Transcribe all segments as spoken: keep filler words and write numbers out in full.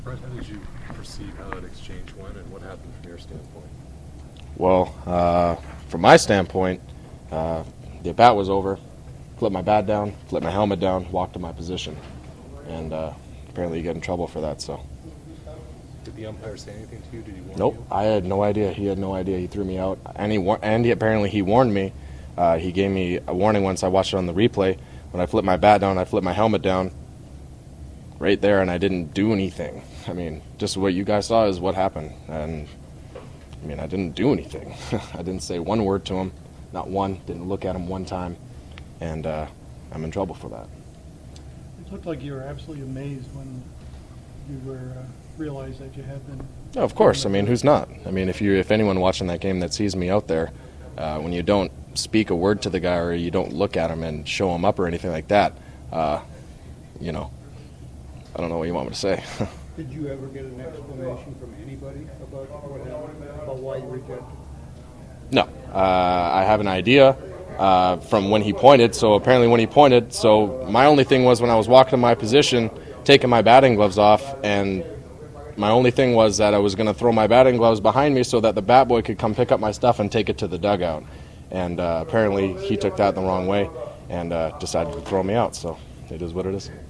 Brett, how did you perceive how that exchange went, and what happened from your standpoint? Well, uh, from my standpoint, uh, the at-bat was over. Flipped my bat down, flipped my helmet down, walked to my position. And uh, apparently you get in trouble for that. So. Did the umpire say anything to you? Did he warn Nope, you? I had no idea. He had no idea. He threw me out. And, he war- and he, apparently he warned me. Uh, he gave me a warning once I watched it on the replay. When I flipped my bat down, I flipped my helmet down right there, and I didn't do anything. I mean, just what you guys saw is what happened. And, I mean, I didn't do anything. I didn't say one word to him, not one, didn't look at him one time, and uh, I'm in trouble for that. It looked like you were absolutely amazed when you were uh, realized that you had been. No, of course. I mean, who's not? I mean, if you, if anyone watching that game that sees me out there, uh, when you don't speak a word to the guy or you don't look at him and show him up or anything like that, uh, you know, I don't know what you want me to say. Did you ever get an explanation from anybody about what happened, about why you rejected? No, uh, I have an idea uh, from when he pointed. So apparently, when he pointed, so my only thing was when I was walking to my position, taking my batting gloves off, and my only thing was that I was going to throw my batting gloves behind me so that the bat boy could come pick up my stuff and take it to the dugout. And uh, apparently, he took that the wrong way and uh, decided to throw me out. So it is what it is.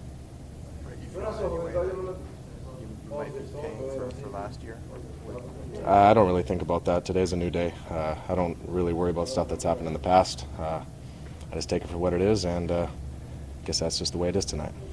You might be paying for, for last year? Uh, I don't really think about that. Today's a new day. Uh, I don't really worry about stuff that's happened in the past. Uh, I just take it for what it is, and uh, I guess that's just the way it is tonight.